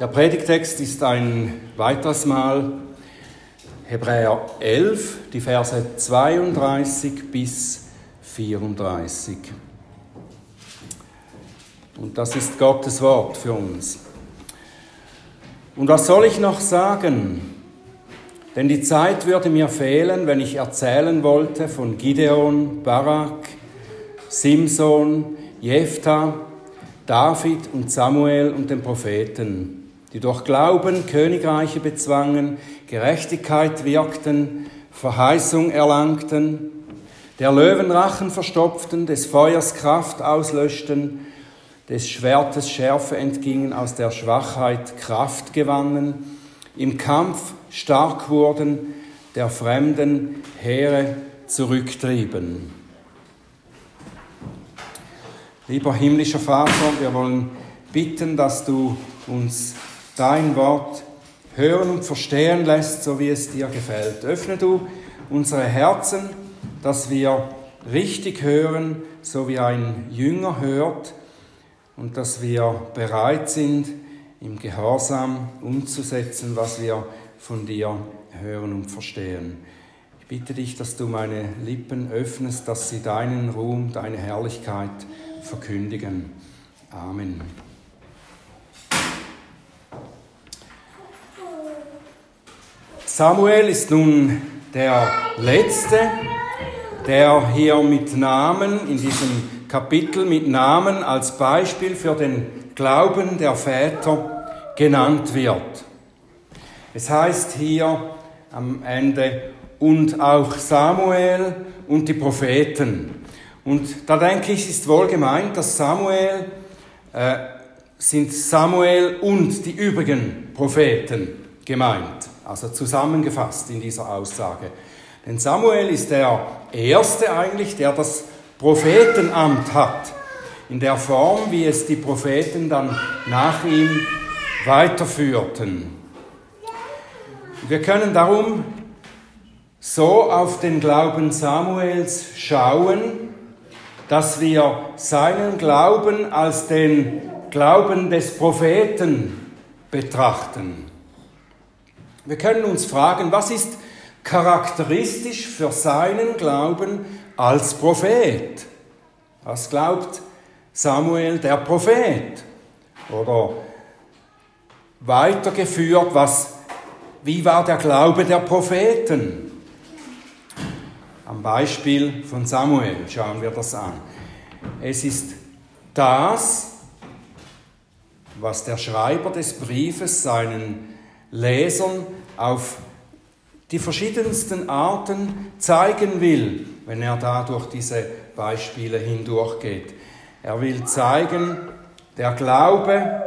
Der Predigtext ist ein weiteres Mal Hebräer 11, die Verse 32 bis 34. Und das ist Gottes Wort für uns. Und was soll ich noch sagen? Denn die Zeit würde mir fehlen, wenn ich erzählen wollte von Gideon, Barak, Simson, Jephthah, David und Samuel und den Propheten, die durch Glauben Königreiche bezwangen, Gerechtigkeit wirkten, Verheißung erlangten, der Löwen Rachen verstopften, des Feuers Kraft auslöschten, des Schwertes Schärfe entgingen, aus der Schwachheit Kraft gewannen, im Kampf stark wurden, der fremden Heere zurücktrieben. Lieber himmlischer Vater, wir wollen bitten, dass du uns dein Wort hören und verstehen lässt, so wie es dir gefällt. Öffne du unsere Herzen, dass wir richtig hören, so wie ein Jünger hört, und dass wir bereit sind, im Gehorsam umzusetzen, was wir von dir hören und verstehen. Ich bitte dich, dass du meine Lippen öffnest, dass sie deinen Ruhm, deine Herrlichkeit verkündigen. Amen. Samuel ist nun der Letzte, der hier mit Namen, in diesem Kapitel mit Namen als Beispiel für den Glauben der Väter genannt wird. Es heißt hier am Ende, und auch Samuel und die Propheten. Und da denke ich, ist wohl gemeint, dass Samuel sind Samuel und die übrigen Propheten gemeint. Also zusammengefasst in dieser Aussage. Denn Samuel ist der Erste eigentlich, der das Prophetenamt hat. In der Form, wie es die Propheten dann nach ihm weiterführten. Wir können darum so auf den Glauben Samuels schauen, dass wir seinen Glauben als den Glauben des Propheten betrachten. Wir können uns fragen, was ist charakteristisch für seinen Glauben als Prophet? Was glaubt Samuel, der Prophet? Oder weitergeführt, wie war der Glaube der Propheten? Am Beispiel von Samuel schauen wir das an. Es ist das, was der Schreiber des Briefes seinen Lesern auf die verschiedensten Arten zeigen will, wenn er da durch diese Beispiele hindurchgeht. Er will zeigen, der Glaube,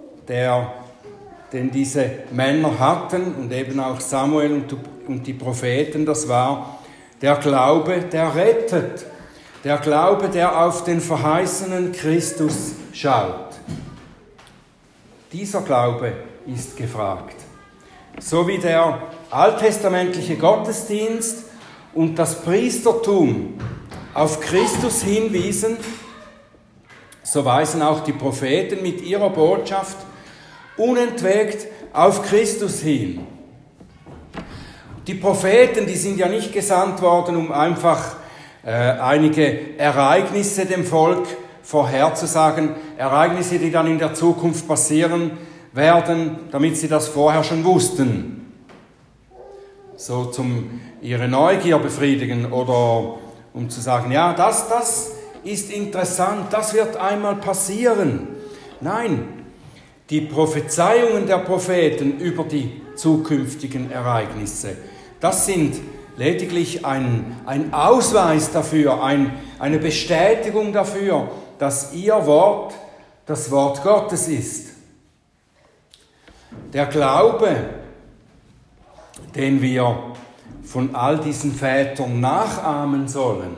den diese Männer hatten und eben auch Samuel und die Propheten, das war der Glaube, der rettet. Der Glaube, der auf den verheißenen Christus schaut. Dieser Glaube ist gefragt. So wie der alttestamentliche Gottesdienst und das Priestertum auf Christus hinwiesen, so weisen auch die Propheten mit ihrer Botschaft unentwegt auf Christus hin. Die Propheten, die sind ja nicht gesandt worden, um einfach einige Ereignisse dem Volk vorherzusagen, Ereignisse, die dann in der Zukunft passieren werden, damit sie das vorher schon wussten. So zum ihre Neugier befriedigen oder um zu sagen, ja, das ist interessant, das wird einmal passieren. Nein, die Prophezeiungen der Propheten über die zukünftigen Ereignisse, das sind lediglich ein Ausweis dafür, eine Bestätigung dafür, dass ihr Wort das Wort Gottes ist. Der Glaube, den wir von all diesen Vätern nachahmen sollen,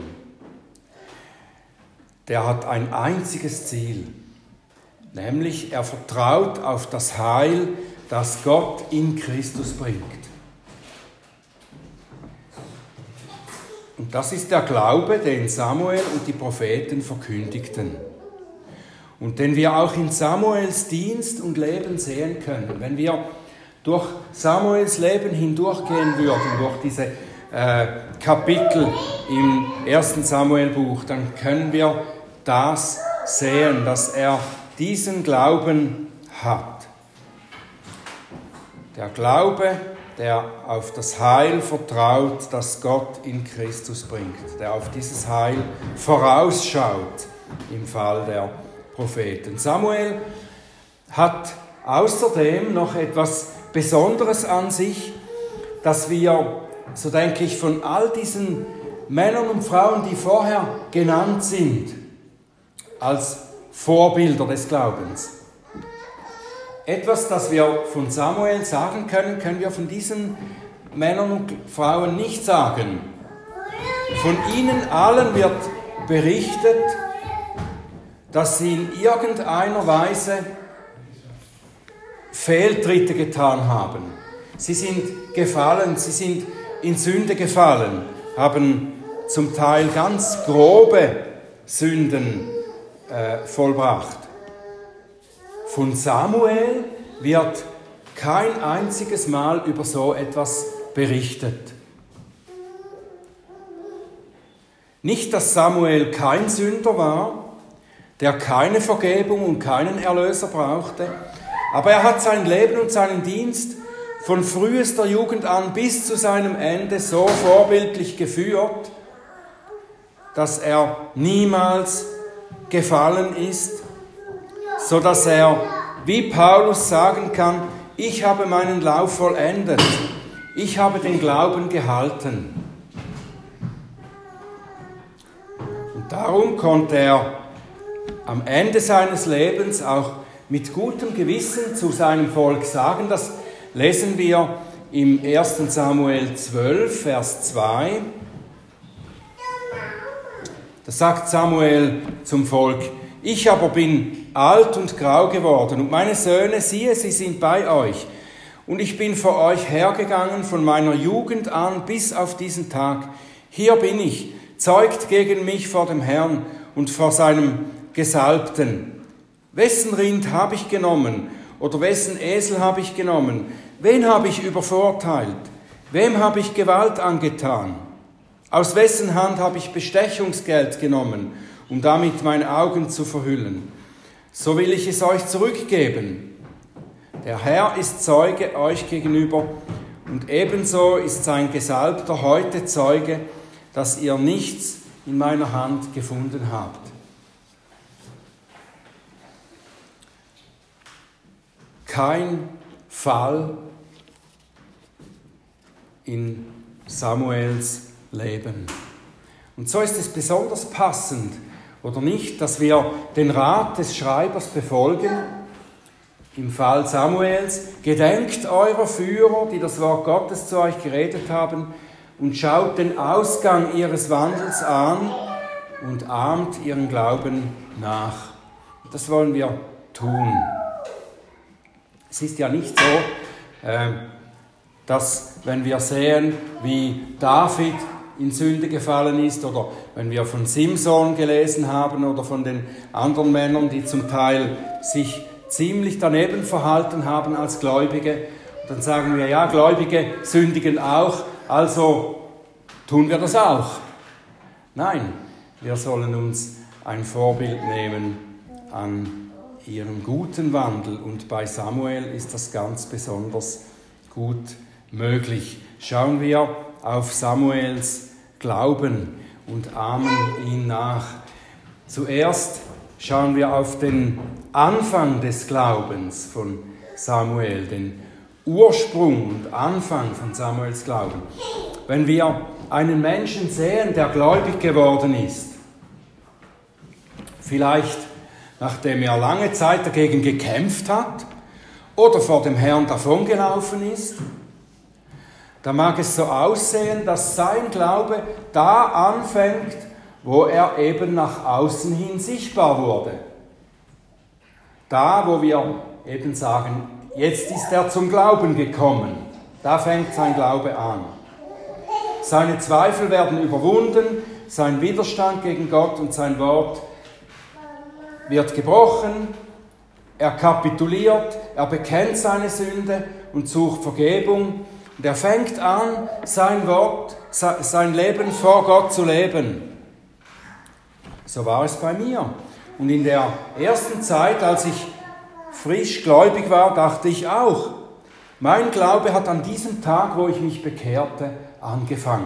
der hat ein einziges Ziel, nämlich er vertraut auf das Heil, das Gott in Christus bringt. Und das ist der Glaube, den Samuel und die Propheten verkündigten. und den wir auch in Samuels Dienst und Leben sehen können. Wenn wir durch Samuels Leben hindurchgehen würden, durch diese Kapitel im 1. Samuel-Buch, dann können wir das sehen, dass er diesen Glauben hat. Der Glaube, der auf das Heil vertraut, das Gott in Christus bringt, der auf dieses Heil vorausschaut im Fall der Propheten. Samuel hat außerdem noch etwas Besonderes an sich, dass wir, so denke ich, von all diesen Männern und Frauen, die vorher genannt sind, als Vorbilder des Glaubens. Etwas, das wir von Samuel sagen können, können wir von diesen Männern und Frauen nicht sagen. Von ihnen allen wird berichtet, dass sie in irgendeiner Weise Fehltritte getan haben. Sie sind gefallen, sie sind in Sünde gefallen, haben zum Teil ganz grobe Sünden vollbracht. Von Samuel wird kein einziges Mal über so etwas berichtet. Nicht, dass Samuel kein Sünder war, der keine Vergebung und keinen Erlöser brauchte, aber er hat sein Leben und seinen Dienst von frühester Jugend an bis zu seinem Ende so vorbildlich geführt, dass er niemals gefallen ist, so dass er, wie Paulus sagen kann, ich habe meinen Lauf vollendet, ich habe den Glauben gehalten. Und darum konnte er am Ende seines Lebens auch mit gutem Gewissen zu seinem Volk sagen, das lesen wir im 1. Samuel 12, Vers 2. Da sagt Samuel zum Volk: Ich aber bin alt und grau geworden, und meine Söhne, siehe, sie sind bei euch. Und ich bin vor euch hergegangen von meiner Jugend an bis auf diesen Tag. Hier bin ich, zeugt gegen mich vor dem Herrn und vor seinem Gesalbten. Wessen Rind habe ich genommen oder wessen Esel habe ich genommen? Wen habe ich übervorteilt? Wem habe ich Gewalt angetan? Aus wessen Hand habe ich Bestechungsgeld genommen, um damit meine Augen zu verhüllen? So will ich es euch zurückgeben. Der Herr ist Zeuge euch gegenüber, und ebenso ist sein Gesalbter heute Zeuge, dass ihr nichts in meiner Hand gefunden habt. Kein Fall in Samuels Leben. Und so ist es besonders passend, oder nicht, dass wir den Rat des Schreibers befolgen. Im Fall Samuels: Gedenkt eurer Führer, die das Wort Gottes zu euch geredet haben, und schaut den Ausgang ihres Wandels an und ahmt ihren Glauben nach. Das wollen wir tun. Es ist ja nicht so, dass, wenn wir sehen, wie David in Sünde gefallen ist, oder wenn wir von Simson gelesen haben oder von den anderen Männern, die zum Teil sich ziemlich daneben verhalten haben als Gläubige, dann sagen wir, ja, Gläubige sündigen auch, also tun wir das auch. Nein, wir sollen uns ein Vorbild nehmen an ihrem guten Wandel, und bei Samuel ist das ganz besonders gut möglich. Schauen wir auf Samuels Glauben und ahmen ihn nach. Zuerst schauen wir auf den Anfang des Glaubens von Samuel, den Ursprung und Anfang von Samuels Glauben. Wenn wir einen Menschen sehen, der gläubig geworden ist, vielleicht nachdem er lange Zeit dagegen gekämpft hat oder vor dem Herrn davongelaufen ist, da mag es so aussehen, dass sein Glaube da anfängt, wo er eben nach außen hin sichtbar wurde. Da, wo wir eben sagen, jetzt ist er zum Glauben gekommen. Da fängt sein Glaube an. Seine Zweifel werden überwunden, sein Widerstand gegen Gott und sein Wort wird gebrochen, er kapituliert, er bekennt seine Sünde und sucht Vergebung. Und er fängt an, sein Leben vor Gott zu leben. So war es bei mir. Und in der ersten Zeit, als ich frisch gläubig war, dachte ich auch, mein Glaube hat an diesem Tag, wo ich mich bekehrte, angefangen.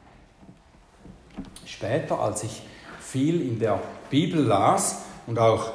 Später, als ich viel in der Bibel las und auch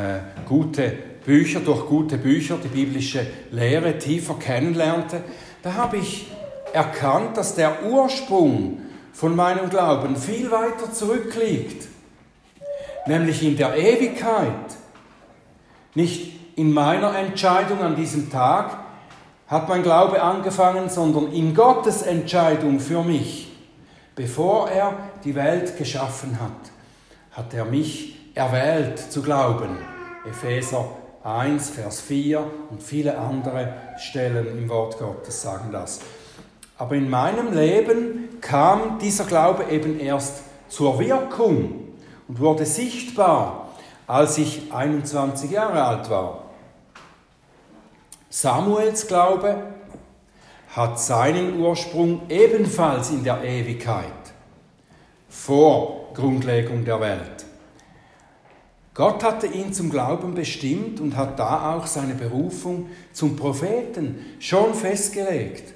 durch gute Bücher die biblische Lehre tiefer kennenlernte, da habe ich erkannt, dass der Ursprung von meinem Glauben viel weiter zurückliegt, nämlich in der Ewigkeit. Nicht in meiner Entscheidung an diesem Tag hat mein Glaube angefangen, sondern in Gottes Entscheidung für mich. Bevor er die Welt geschaffen hat er mich erwählt zu glauben. Epheser 1, Vers 4 und viele andere Stellen im Wort Gottes sagen das. Aber in meinem Leben kam dieser Glaube eben erst zur Wirkung und wurde sichtbar, als ich 21 Jahre alt war. Samuels Glaube hat seinen Ursprung ebenfalls in der Ewigkeit, vor Grundlegung der Welt. Gott hatte ihn zum Glauben bestimmt und hat da auch seine Berufung zum Propheten schon festgelegt,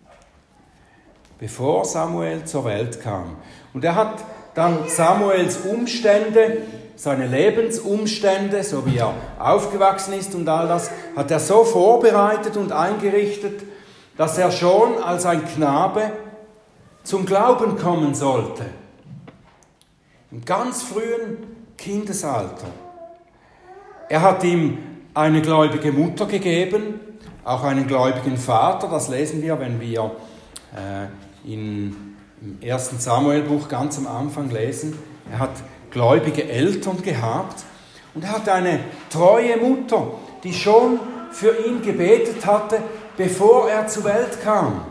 bevor Samuel zur Welt kam. Und er hat dann Samuels Umstände, seine Lebensumstände, so wie er aufgewachsen ist und all das, hat er so vorbereitet und eingerichtet, dass er schon als ein Knabe zum Glauben kommen sollte. Im ganz frühen Kindesalter. Er hat ihm eine gläubige Mutter gegeben, auch einen gläubigen Vater, das lesen wir, wenn wir im 1. Samuel-Buch ganz am Anfang lesen. Er hat gläubige Eltern gehabt und er hatte eine treue Mutter, die schon für ihn gebetet hatte, bevor er zur Welt kam.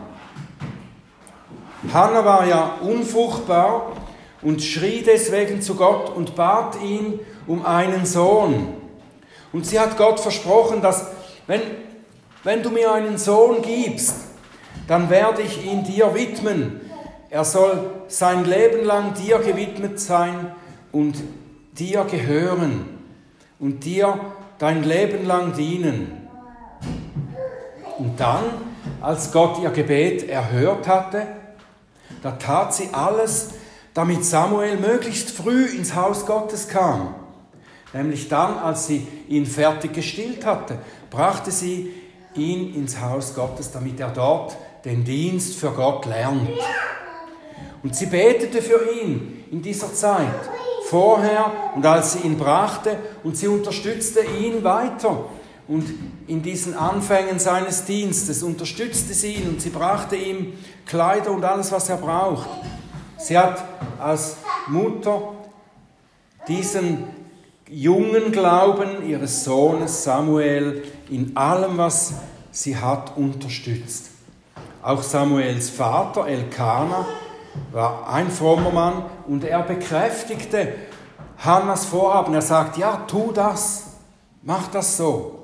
Hannah war ja unfruchtbar und schrie deswegen zu Gott und bat ihn um einen Sohn. Und sie hat Gott versprochen, dass wenn du mir einen Sohn gibst, dann werde ich ihn dir widmen. Er soll sein Leben lang dir gewidmet sein und dir gehören und dir dein Leben lang dienen. Und dann, als Gott ihr Gebet erhört hatte, da tat sie alles, damit Samuel möglichst früh ins Haus Gottes kam. Nämlich dann, als sie ihn fertig gestillt hatte, brachte sie ihn ins Haus Gottes, damit er dort den Dienst für Gott lernt. Und sie betete für ihn in dieser Zeit, vorher und als sie ihn brachte, und sie unterstützte ihn weiter. Und in diesen Anfängen seines Dienstes unterstützte sie ihn und sie brachte ihm Kleider und alles, was er braucht. Sie hat als Mutter diesen jungen Glauben ihres Sohnes Samuel in allem, was sie hat, unterstützt. Auch Samuels Vater Elkana war ein frommer Mann und er bekräftigte Hannas Vorhaben. Er sagt, ja, tu das, mach das so.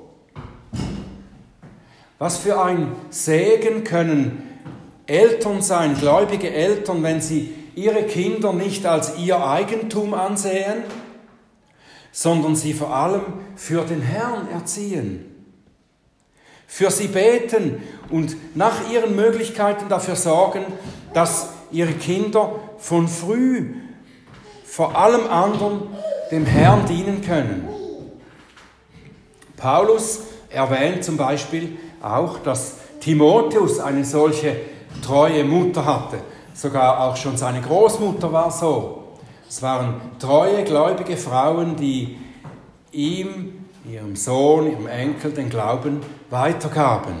Was für ein Segen können Eltern sein, gläubige Eltern, wenn sie ihre Kinder nicht als ihr Eigentum ansehen, sondern sie vor allem für den Herrn erziehen. Für sie beten und nach ihren Möglichkeiten dafür sorgen, dass ihre Kinder von früh vor allem anderen dem Herrn dienen können. Paulus erwähnt zum Beispiel auch, dass Timotheus eine solche treue Mutter hatte. Sogar auch schon seine Großmutter war so. Es waren treue, gläubige Frauen, die ihm, ihrem Sohn, ihrem Enkel den Glauben weitergaben.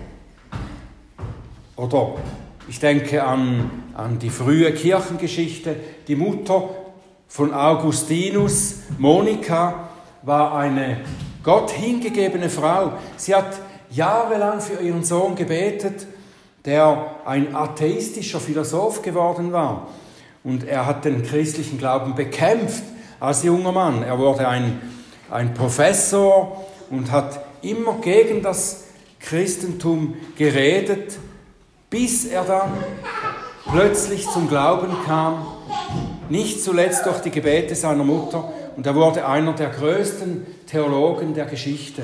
Oder ich denke an die frühe Kirchengeschichte. Die Mutter von Augustinus, Monika, war eine Gott hingegebene Frau. Sie hat jahrelang für ihren Sohn gebetet, der ein atheistischer Philosoph geworden war. Und er hat den christlichen Glauben bekämpft als junger Mann. Er wurde ein ein Professor und hat immer gegen das Christentum geredet, bis er dann plötzlich zum Glauben kam, nicht zuletzt durch die Gebete seiner Mutter, und er wurde einer der größten Theologen der Geschichte.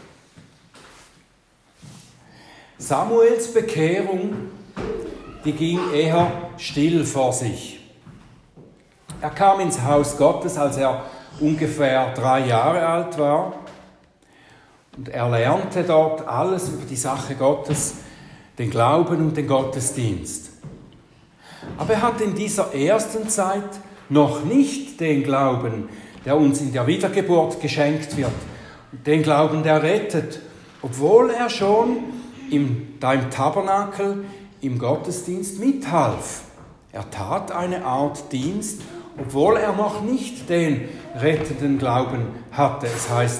Samuels Bekehrung, die ging eher still vor sich. Er kam ins Haus Gottes, als er ungefähr 3 Jahre alt war, und er lernte dort alles über die Sache Gottes, den Glauben und den Gottesdienst. Aber er hat in dieser ersten Zeit noch nicht den Glauben, der uns in der Wiedergeburt geschenkt wird, den Glauben, der rettet, obwohl er schon im Tabernakel, im Gottesdienst mithalf. Er tat eine Art Dienst, obwohl er noch nicht den rettenden Glauben hatte. Es heißt,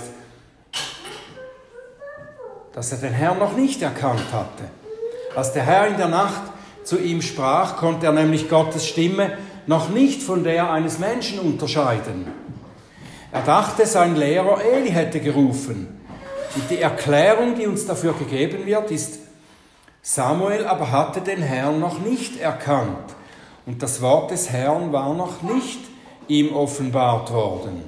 dass er den Herrn noch nicht erkannt hatte. Als der Herr in der Nacht zu ihm sprach, konnte er nämlich Gottes Stimme noch nicht von der eines Menschen unterscheiden. Er dachte, sein Lehrer Eli hätte gerufen. Und die Erklärung, die uns dafür gegeben wird, ist, Samuel aber hatte den Herrn noch nicht erkannt. Und das Wort des Herrn war noch nicht ihm offenbart worden.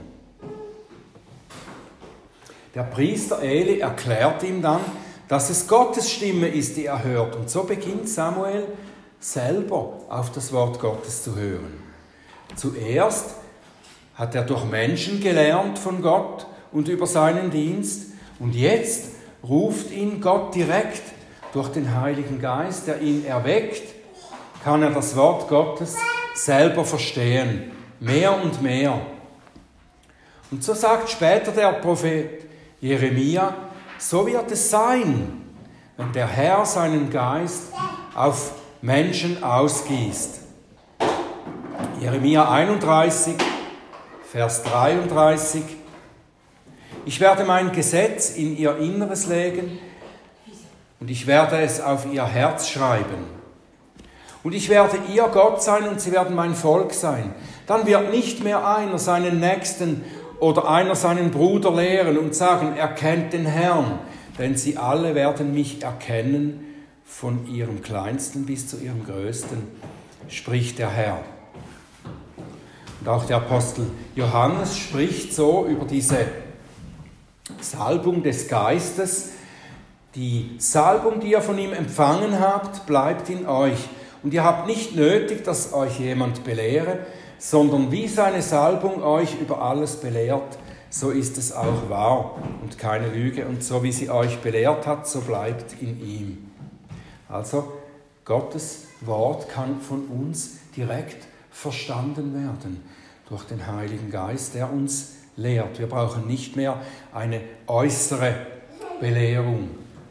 Der Priester Eli erklärt ihm dann, dass es Gottes Stimme ist, die er hört. Und so beginnt Samuel selber auf das Wort Gottes zu hören. Zuerst hat er durch Menschen gelernt von Gott und über seinen Dienst. Und jetzt ruft ihn Gott direkt durch den Heiligen Geist, der ihn erweckt, kann er das Wort Gottes selber verstehen, mehr und mehr. Und so sagt später der Prophet Jeremia, so wird es sein, wenn der Herr seinen Geist auf Menschen ausgießt. Jeremia 31, Vers 33. Ich werde mein Gesetz in ihr Inneres legen und ich werde es auf ihr Herz schreiben. Und ich werde ihr Gott sein und sie werden mein Volk sein. Dann wird nicht mehr einer seinen Nächsten oder einer seinen Bruder lehren und sagen, er kennt den Herrn, denn sie alle werden mich erkennen, von ihrem Kleinsten bis zu ihrem Größten, spricht der Herr. Und auch der Apostel Johannes spricht so über diese Salbung des Geistes. Die Salbung, die ihr von ihm empfangen habt, bleibt in euch. Und ihr habt nicht nötig, dass euch jemand belehre, sondern wie seine Salbung euch über alles belehrt, so ist es auch wahr und keine Lüge. Und so wie sie euch belehrt hat, so bleibt in ihm. Also Gottes Wort kann von uns direkt verstanden werden durch den Heiligen Geist, der uns lehrt. Wir brauchen nicht mehr eine äußere Belehrung.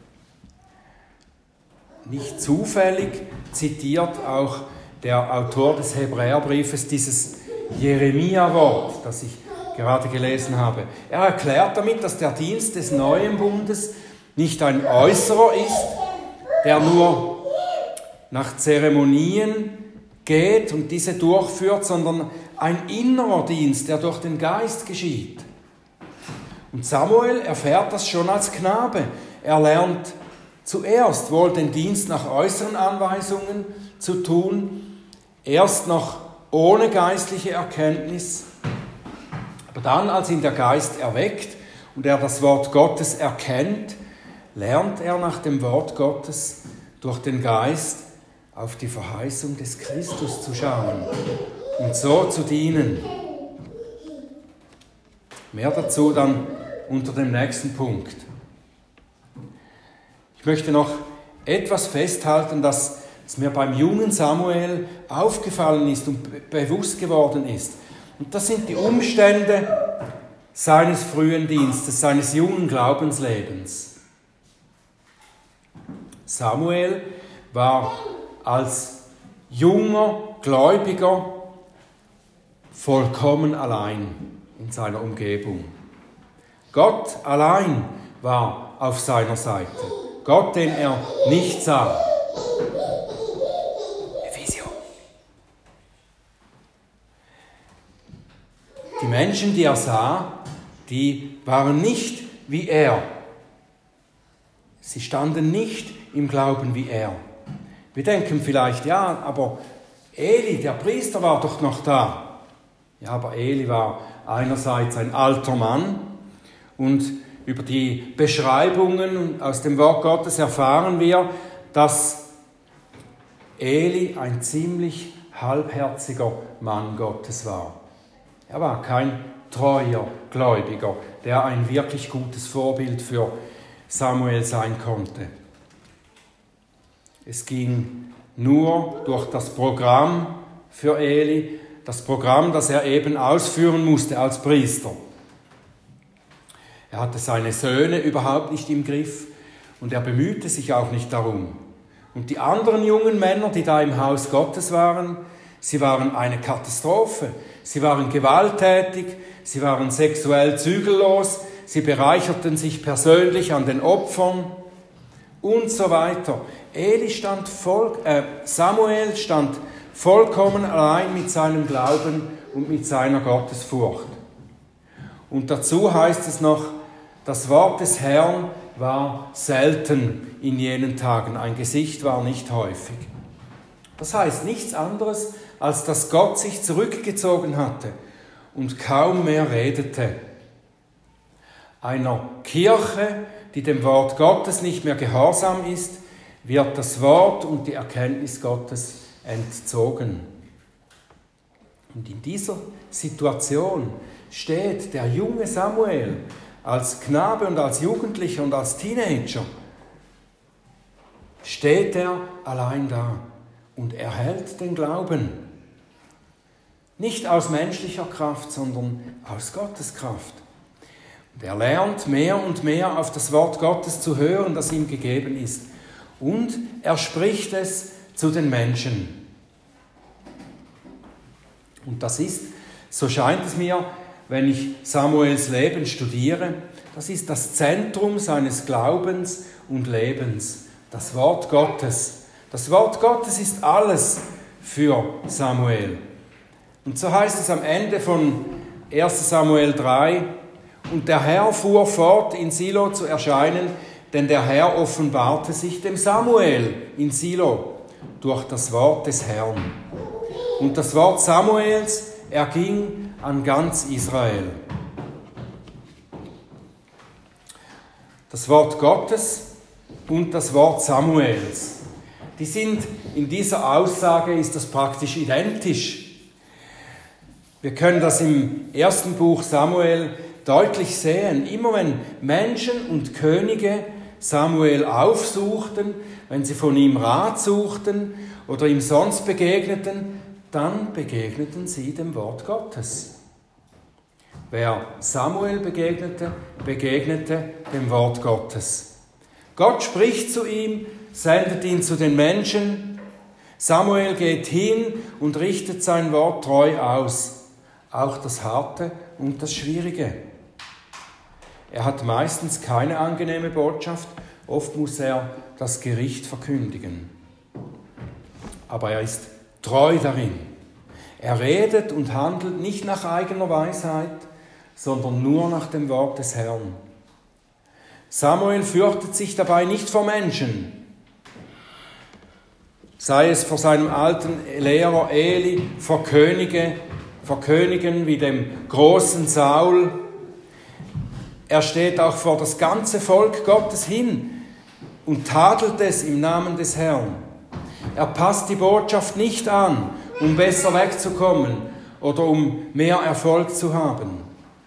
Nicht zufällig zitiert auch der Autor des Hebräerbriefes dieses Jeremia-Wort, das ich gerade gelesen habe. Er erklärt damit, dass der Dienst des neuen Bundes nicht ein äußerer ist, der nur nach Zeremonien geht und diese durchführt, sondern ein innerer Dienst, der durch den Geist geschieht. Und Samuel erfährt das schon als Knabe. Er lernt zuerst wohl den Dienst nach äußeren Anweisungen zu tun, erst noch ohne geistliche Erkenntnis, aber dann, als ihn der Geist erweckt und er das Wort Gottes erkennt, lernt er nach dem Wort Gottes durch den Geist auf die Verheißung des Christus zu schauen und so zu dienen. Mehr dazu dann unter dem nächsten Punkt. Ich möchte noch etwas festhalten, das mir beim jungen Samuel aufgefallen ist und bewusst geworden ist. Und das sind die Umstände seines frühen Dienstes, seines jungen Glaubenslebens. Samuel war als junger Gläubiger vollkommen allein in seiner Umgebung. Gott allein war auf seiner Seite. Gott, den er nicht sah. Die Menschen, die er sah, die waren nicht wie er. Sie standen nicht im Glauben wie er. Wir denken vielleicht, ja, aber Eli, der Priester, war doch noch da. Ja, aber Eli war einerseits ein alter Mann und über die Beschreibungen aus dem Wort Gottes erfahren wir, dass Eli ein ziemlich halbherziger Mann Gottes war. Er war kein treuer Gläubiger, der ein wirklich gutes Vorbild für Samuel sein konnte. Es ging nur durch das Programm für Eli, das Programm, das er eben ausführen musste als Priester. Er hatte seine Söhne überhaupt nicht im Griff und er bemühte sich auch nicht darum. Und die anderen jungen Männer, die da im Haus Gottes waren, sie waren eine Katastrophe. Sie waren gewalttätig, sie waren sexuell zügellos, sie bereicherten sich persönlich an den Opfern und so weiter. Samuel stand vollkommen allein mit seinem Glauben und mit seiner Gottesfurcht. Und dazu heißt es noch, das Wort des Herrn war selten in jenen Tagen, ein Gesicht war nicht häufig. Das heißt nichts anderes, als dass Gott sich zurückgezogen hatte und kaum mehr redete. Einer Kirche, die dem Wort Gottes nicht mehr gehorsam ist, wird das Wort und die Erkenntnis Gottes entzogen. Und in dieser Situation steht der junge Samuel als Knabe und als Jugendlicher und als Teenager, steht er allein da und erhält den Glauben. Nicht aus menschlicher Kraft, sondern aus Gottes Kraft. Und er lernt mehr und mehr auf das Wort Gottes zu hören, das ihm gegeben ist. Und er spricht es zu den Menschen. Und das ist, so scheint es mir, wenn ich Samuels Leben studiere, das ist das Zentrum seines Glaubens und Lebens, das Wort Gottes. Das Wort Gottes ist alles für Samuel. Und so heißt es am Ende von 1. Samuel 3, und der Herr fuhr fort, in Silo zu erscheinen, denn der Herr offenbarte sich dem Samuel in Silo durch das Wort des Herrn. Und das Wort Samuels erging an ganz Israel. Das Wort Gottes und das Wort Samuels, die sind in dieser Aussage, ist das praktisch identisch. Wir können das im ersten Buch Samuel deutlich sehen. Immer wenn Menschen und Könige Samuel aufsuchten, wenn sie von ihm Rat suchten oder ihm sonst begegneten, dann begegneten sie dem Wort Gottes. Wer Samuel begegnete, begegnete dem Wort Gottes. Gott spricht zu ihm, sendet ihn zu den Menschen. Samuel geht hin und richtet sein Wort treu aus, auch das Harte und das Schwierige. Er hat meistens keine angenehme Botschaft, oft muss er das Gericht verkündigen. Aber er ist treu darin. Er redet und handelt nicht nach eigener Weisheit, sondern nur nach dem Wort des Herrn. Samuel fürchtet sich dabei nicht vor Menschen, sei es vor seinem alten Lehrer Eli, vor Königen wie dem großen Saul. Er steht auch vor das ganze Volk Gottes hin und tadelt es im Namen des Herrn. Er passt die Botschaft nicht an, um besser wegzukommen oder um mehr Erfolg zu haben.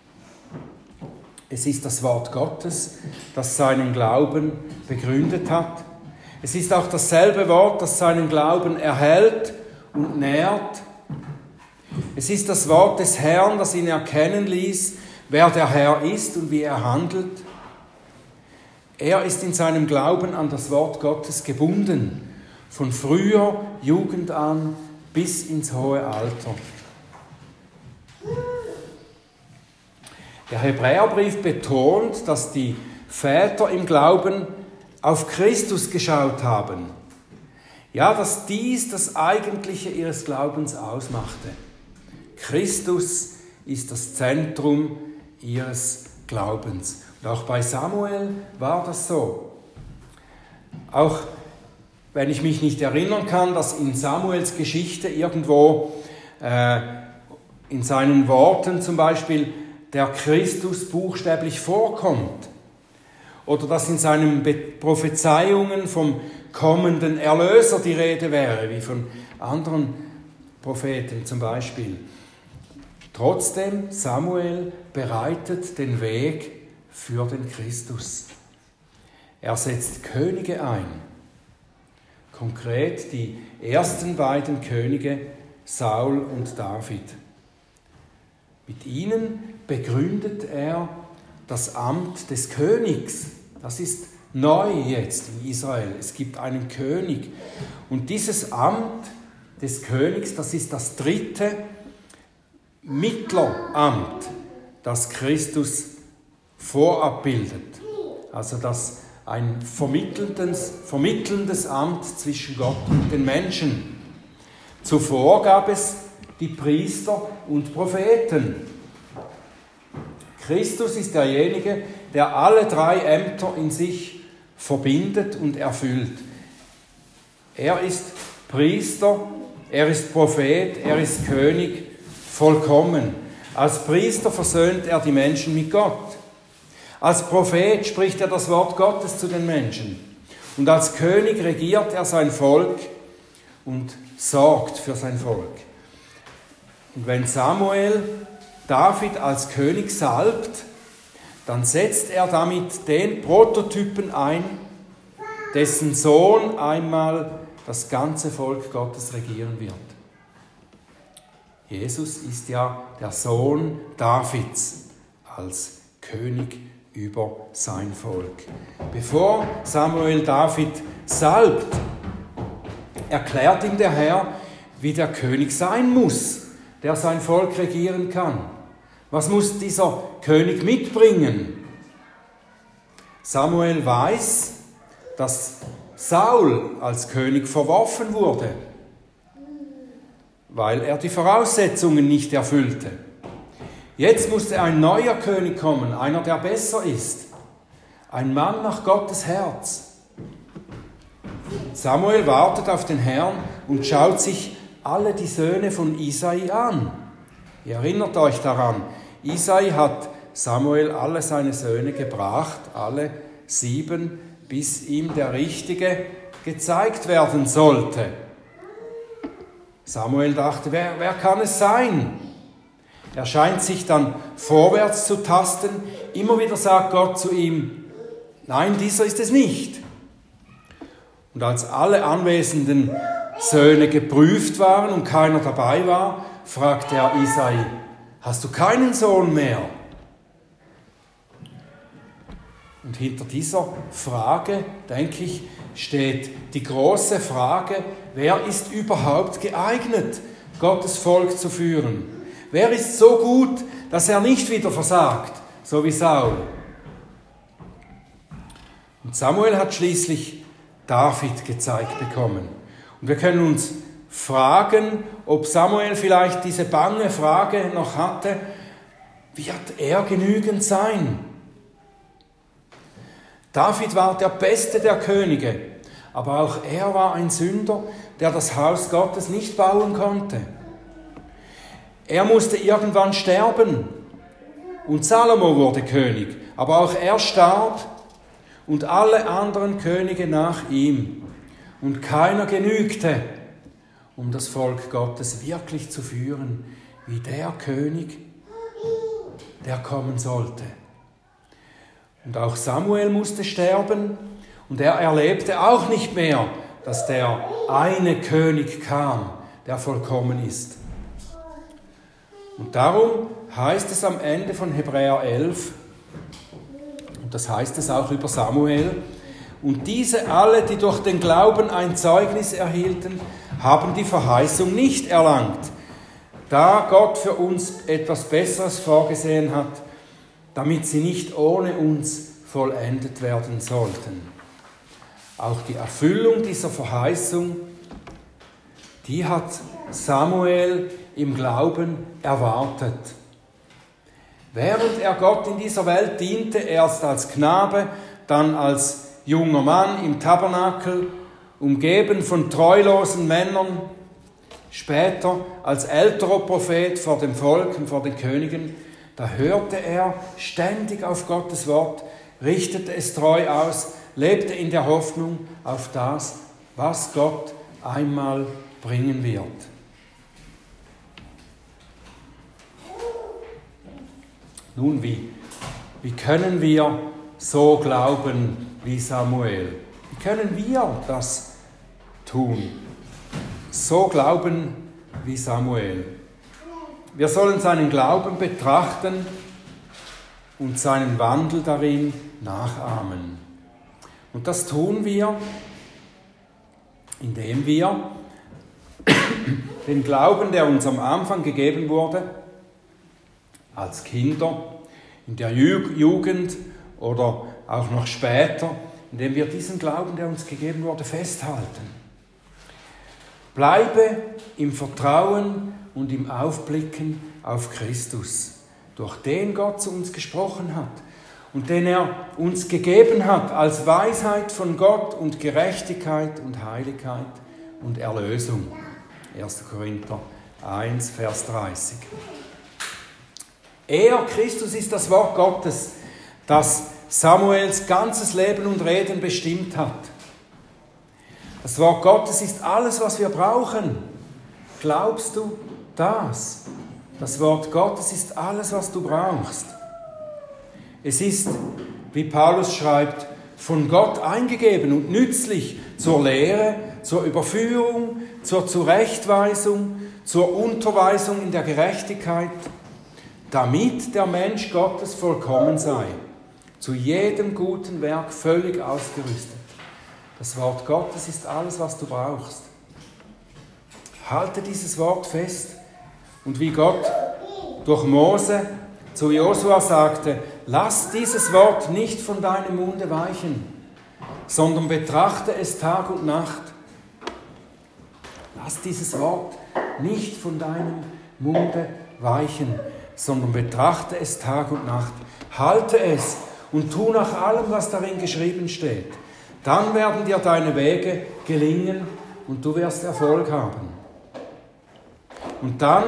Es ist das Wort Gottes, das seinen Glauben begründet hat. Es ist auch dasselbe Wort, das seinen Glauben erhält und nährt. Es ist das Wort des Herrn, das ihn erkennen ließ, wer der Herr ist und wie er handelt. Er ist in seinem Glauben an das Wort Gottes gebunden, von früher Jugend an bis ins hohe Alter. Der Hebräerbrief betont, dass die Väter im Glauben auf Christus geschaut haben. Ja, dass dies das Eigentliche ihres Glaubens ausmachte. Christus ist das Zentrum ihres Glaubens. Und auch bei Samuel war das so. Auch wenn ich mich nicht erinnern kann, dass in Samuels Geschichte irgendwo in seinen Worten zum Beispiel der Christus buchstäblich vorkommt. Oder dass in seinen Prophezeiungen vom kommenden Erlöser die Rede wäre, wie von anderen Propheten zum Beispiel. Trotzdem, Samuel bereitet den Weg für den Christus. Er setzt Könige ein. Konkret die ersten beiden Könige, Saul und David. Mit ihnen begründet er das Amt des Königs. Das ist neu jetzt in Israel. Es gibt einen König. Und dieses Amt des Königs, das ist das dritte Mittleramt, das Christus vorabbildet. Also das ein vermittelndes Amt zwischen Gott und den Menschen. Zuvor gab es die Priester und Propheten. Christus ist derjenige, der alle drei Ämter in sich verbindet und erfüllt. Er ist Priester, er ist Prophet, er ist König, vollkommen. Als Priester versöhnt er die Menschen mit Gott. Als Prophet spricht er das Wort Gottes zu den Menschen. Und als König regiert er sein Volk und sorgt für sein Volk. Und wenn Samuel David als König salbt, dann setzt er damit den Prototypen ein, dessen Sohn einmal das ganze Volk Gottes regieren wird. Jesus ist ja der Sohn Davids als König über sein Volk. Bevor Samuel David salbt, erklärt ihm der Herr, wie der König sein muss, der sein Volk regieren kann. Was muss dieser König mitbringen? Samuel weiß, dass Saul als König verworfen wurde, weil er die Voraussetzungen nicht erfüllte. Jetzt musste ein neuer König kommen, einer, der besser ist. Ein Mann nach Gottes Herz. Samuel wartet auf den Herrn und schaut sich alle die Söhne von Isai an. Ihr erinnert euch daran, Isai hat Samuel alle seine Söhne gebracht, alle 7, bis ihm der Richtige gezeigt werden sollte. Samuel dachte, wer kann es sein? Er scheint sich dann vorwärts zu tasten. Immer wieder sagt Gott zu ihm, nein, dieser ist es nicht. Und als alle anwesenden Söhne geprüft waren und keiner dabei war, fragte er Isai, hast du keinen Sohn mehr? Und hinter dieser Frage, denke ich, steht die große Frage, wer ist überhaupt geeignet, Gottes Volk zu führen? Wer ist so gut, dass er nicht wieder versagt, so wie Saul? Und Samuel hat schließlich David gezeigt bekommen. Und wir können uns fragen, ob Samuel vielleicht diese bange Frage noch hatte, wird er genügend sein? David war der beste der Könige, aber auch er war ein Sünder, der das Haus Gottes nicht bauen konnte. Er musste irgendwann sterben und Salomo wurde König, aber auch er starb und alle anderen Könige nach ihm. Und keiner genügte, um das Volk Gottes wirklich zu führen, wie der König, der kommen sollte. Und auch Samuel musste sterben und er erlebte auch nicht mehr, dass der eine König kam, der vollkommen ist. Und darum heißt es am Ende von Hebräer 11, und das heißt es auch über Samuel, und diese alle, die durch den Glauben ein Zeugnis erhielten, haben die Verheißung nicht erlangt, da Gott für uns etwas Besseres vorgesehen hat, damit sie nicht ohne uns vollendet werden sollten. Auch die Erfüllung dieser Verheißung, die hat Samuel im Glauben erwartet. Während er Gott in dieser Welt diente, erst als Knabe, dann als junger Mann im Tabernakel, umgeben von treulosen Männern, später als älterer Prophet vor dem Volk und vor den Königen, da hörte er ständig auf Gottes Wort, richtete es treu aus, lebte in der Hoffnung auf das, was Gott einmal bringen wird. Nun, wie können wir so glauben wie Samuel? Wie können wir das tun? So glauben wie Samuel. Wir sollen seinen Glauben betrachten und seinen Wandel darin nachahmen. Und das tun wir, indem wir den Glauben, der uns am Anfang gegeben wurde, als Kinder, in der Jugend oder auch noch später, indem wir diesen Glauben, der uns gegeben wurde, festhalten. Bleibe im Vertrauen und im Aufblicken auf Christus, durch den Gott zu uns gesprochen hat und den er uns gegeben hat als Weisheit von Gott und Gerechtigkeit und Heiligkeit und Erlösung. 1. Korinther 1, Vers 30. Er, Christus, ist das Wort Gottes, das Samuels ganzes Leben und Reden bestimmt hat. Das Wort Gottes ist alles, was wir brauchen. Glaubst du das? Das Wort Gottes ist alles, was du brauchst. Es ist, wie Paulus schreibt, von Gott eingegeben und nützlich zur Lehre, zur Überführung, zur Zurechtweisung, zur Unterweisung in der Gerechtigkeit, damit der Mensch Gottes vollkommen sei, zu jedem guten Werk völlig ausgerüstet. Das Wort Gottes ist alles, was du brauchst. Halte dieses Wort fest und wie Gott durch Mose zu Josua sagte, lass dieses Wort nicht von deinem Munde weichen, sondern betrachte es Tag und Nacht. Lass dieses Wort nicht von deinem Munde weichen, sondern betrachte es Tag und Nacht. Halte es und tu nach allem, was darin geschrieben steht. Dann werden dir deine Wege gelingen und du wirst Erfolg haben. Und dann,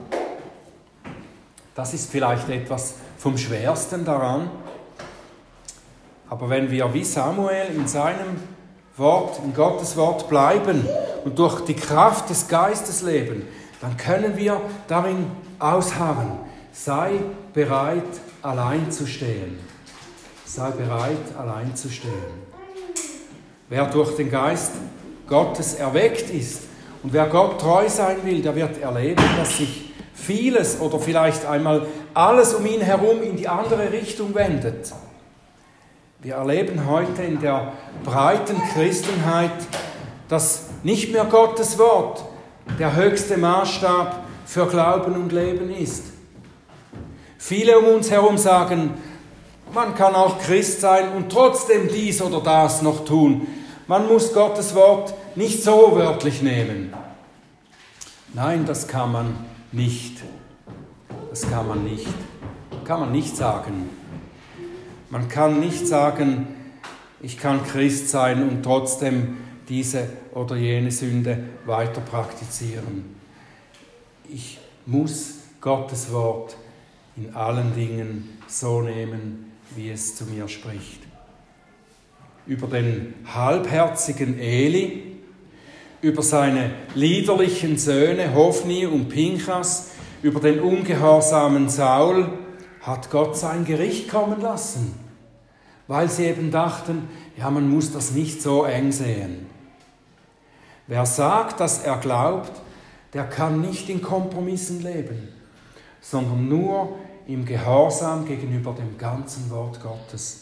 das ist vielleicht etwas vom Schwersten daran, aber wenn wir wie Samuel in seinem Wort, in Gottes Wort bleiben und durch die Kraft des Geistes leben, dann können wir darin ausharren. Sei bereit, allein zu stehen. Sei bereit, allein zu stehen. Wer durch den Geist Gottes erweckt ist und wer Gott treu sein will, der wird erleben, dass sich vieles oder vielleicht einmal alles um ihn herum in die andere Richtung wendet. Wir erleben heute in der breiten Christenheit, dass nicht mehr Gottes Wort der höchste Maßstab für Glauben und Leben ist. Viele um uns herum sagen, man kann auch Christ sein und trotzdem dies oder das noch tun. Man muss Gottes Wort nicht so wörtlich nehmen. Nein, das kann man nicht. Das kann man nicht. Kann man nicht sagen. Man kann nicht sagen, ich kann Christ sein und trotzdem diese oder jene Sünde weiter praktizieren. Ich muss Gottes Wort in allen Dingen so nehmen, wie es zu mir spricht. Über den halbherzigen Eli, über seine liederlichen Söhne Hofni und Pinchas, über den ungehorsamen Saul hat Gott sein Gericht kommen lassen, weil sie eben dachten, ja, man muss das nicht so eng sehen. Wer sagt, dass er glaubt, der kann nicht in Kompromissen leben, sondern nur im Gehorsam gegenüber dem ganzen Wort Gottes.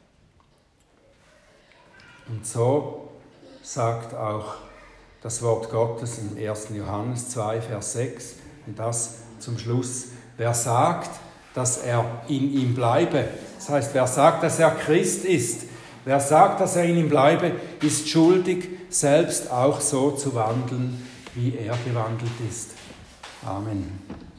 Und so sagt auch das Wort Gottes in 1. Johannes 2, Vers 6, und das zum Schluss, wer sagt, dass er in ihm bleibe, das heißt, wer sagt, dass er Christ ist, wer sagt, dass er in ihm bleibe, ist schuldig, selbst auch so zu wandeln, wie er gewandelt ist. Amen.